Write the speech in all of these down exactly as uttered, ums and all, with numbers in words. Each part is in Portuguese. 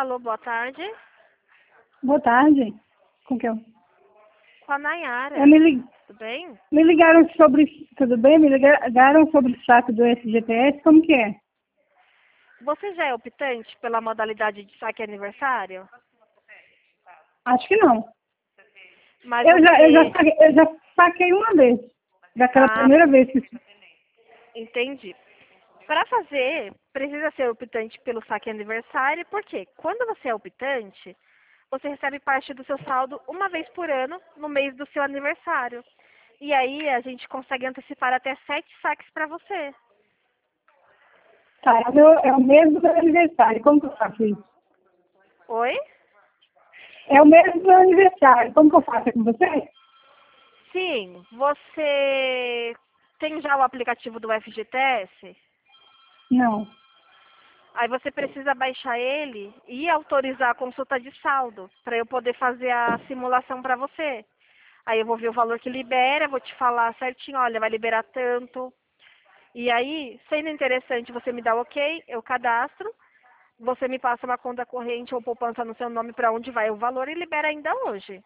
Alô, boa tarde. Boa tarde. Com que eu? Com a Nayara. É, me, lig... Tudo bem? me ligaram sobre... Tudo bem? Me ligaram sobre o saque do F G T S. Como que é? Você já é optante pela modalidade de saque aniversário? Acho que não. Mas Eu você... já, eu já, saquei, eu já saquei uma vez. Daquela Ah, primeira vez que... entendi. Para fazer, precisa ser optante pelo saque aniversário, porque quando você é optante, você recebe parte do seu saldo uma vez por ano, no mês do seu aniversário. E aí a gente consegue antecipar até sete saques para você. Tá, é o, meu, é o mês do meu aniversário. Como que eu faço isso? Oi? É o mês do meu aniversário. Como que eu faço? É com você? Sim, você tem já o aplicativo do F G T S? Não. Aí você precisa baixar ele e autorizar a consulta de saldo, para eu poder fazer a simulação para você. Aí eu vou ver o valor que libera, vou te falar certinho, olha, vai liberar tanto. E aí, sendo interessante, você me dá o ok, eu cadastro, você me passa uma conta corrente ou poupança no seu nome para onde vai o valor e libera ainda hoje.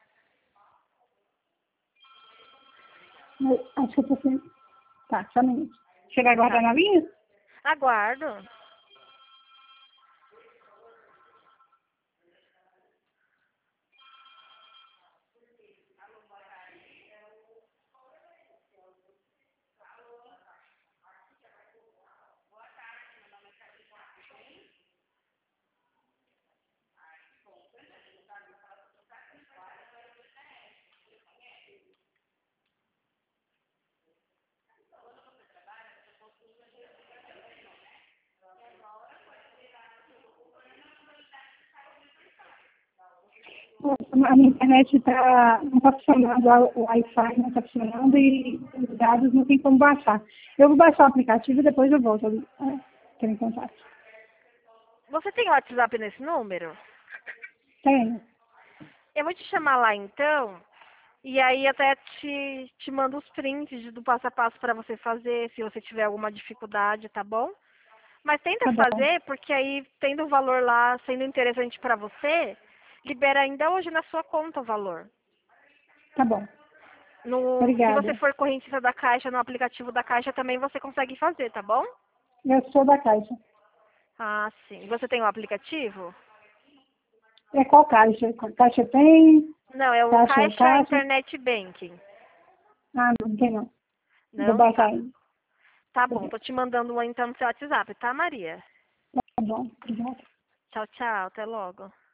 Mas acho que eu tô sem... Tá, só um minuto. Você vai guardar Tá. na linha? Aguardo. A minha internet está não está funcionando, o Wi-Fi não está funcionando e os dados não tem como baixar. Eu vou baixar o aplicativo e depois eu volto a ter em contato. Você tem WhatsApp nesse número? Tenho. Eu vou te chamar lá então, e aí até te, te mando os prints do passo a passo para você fazer, se você tiver alguma dificuldade, tá bom? Mas tenta Tá bom. fazer, porque aí, tendo o valor lá, sendo interessante para você, libera ainda hoje na sua conta o valor. Tá bom. No, se você Obrigada. for correntista da Caixa, no aplicativo da Caixa também você consegue fazer, tá bom? Eu sou da Caixa. Ah, sim. Você tem o aplicativo? É qual Caixa? Qual Caixa tem? Não, é o Caixa, Caixa Caixa? Internet Banking. Ah, não tem não. Vou Não? baixar Tá. ainda. Tá Tá bom, bom. tô te mandando um então no seu WhatsApp, tá, Maria? Tá bom. Obrigada. Tchau, tchau. Até logo.